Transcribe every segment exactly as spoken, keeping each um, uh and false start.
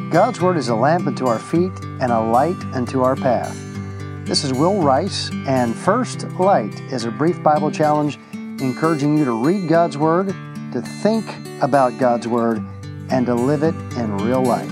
God's Word is a lamp unto our feet and a light unto our path. This is Will Rice, and First Light is a brief Bible challenge encouraging you to read God's Word, to think about God's Word, and to live it in real life.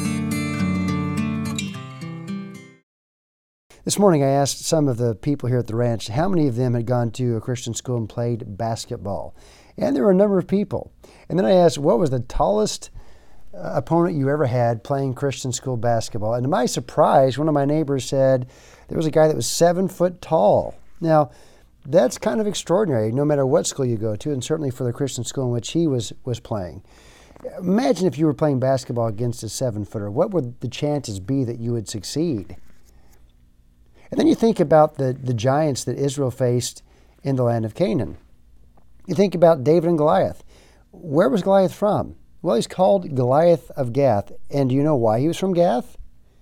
This morning I asked some of the people here at the ranch how many of them had gone to a Christian school and played basketball. And there were a number of people. And then I asked, what was the tallest uh, opponent you ever had playing Christian school basketball? And to my surprise, one of my neighbors said there was a guy that was seven foot tall. Now, that's kind of extraordinary, no matter what school you go to, and certainly for the Christian school in which he was, was playing. Imagine if you were playing basketball against a seven-footer. What would the chances be that you would succeed? And then you think about the, the giants that Israel faced in the land of Canaan. You think about David and Goliath. Where was Goliath from? Well, he's called Goliath of Gath. And do you know why he was from Gath?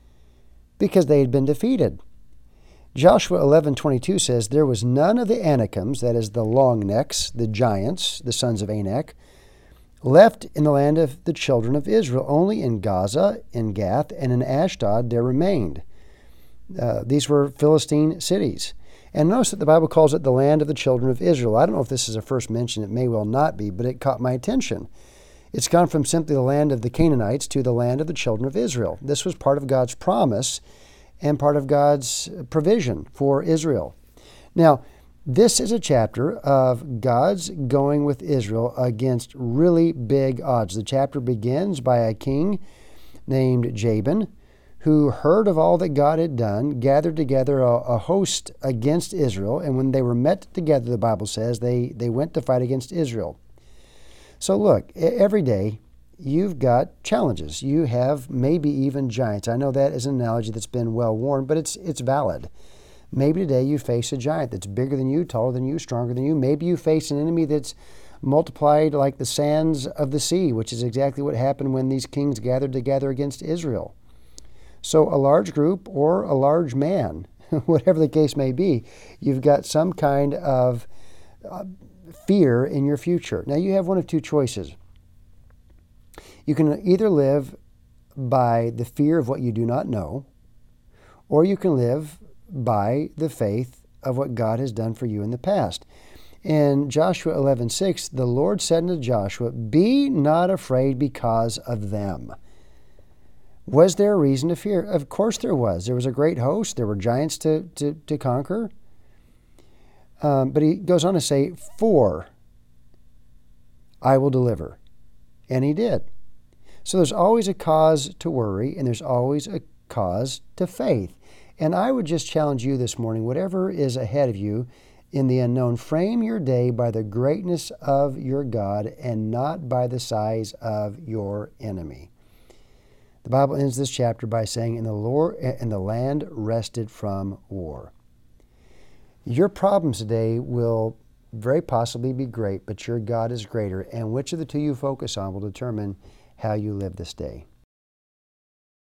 Because they had been defeated. Joshua eleven twenty-two says, there was none of the Anakims, that is the long necks, the giants, the sons of Anak, left in the land of the children of Israel. Only in Gaza, in Gath, and in Ashdod there remained. Uh, these were Philistine cities. And notice that the Bible calls it the land of the children of Israel. I don't know if this is a first mention. It may well not be, but it caught my attention. It's gone from simply the land of the Canaanites to the land of the children of Israel. This was part of God's promise and part of God's provision for Israel. Now, this is a chapter of God's going with Israel against really big odds. The chapter begins by a king named Jabin, who heard of all that God had done, gathered together a, a host against Israel, and when they were met together, the Bible says, they, they went to fight against Israel. So look, every day you've got challenges. You have maybe even giants. I know that is an analogy that's been well worn, but it's it's valid. Maybe today you face a giant that's bigger than you, taller than you, stronger than you. Maybe you face an enemy that's multiplied like the sands of the sea, which is exactly what happened when these kings gathered together against Israel. So a large group or a large man, whatever the case may be, you've got some kind of uh, fear in your future. Now you have one of two choices. You can either live by the fear of what you do not know, or you can live by the faith of what God has done for you in the past. In Joshua eleven six, the Lord said unto Joshua, be not afraid because of them. Was there a reason to fear? Of course there was. There was a great host. There were giants to, to, to conquer. Um, but he goes on to say, for I will deliver. And he did. So there's always a cause to worry, and there's always a cause to faith. And I would just challenge you this morning, whatever is ahead of you in the unknown, frame your day by the greatness of your God and not by the size of your enemy. The Bible ends this chapter by saying, and the Lord and the land rested from war. Your problems today will very possibly be great, but your God is greater. And which of the two you focus on will determine how you live this day.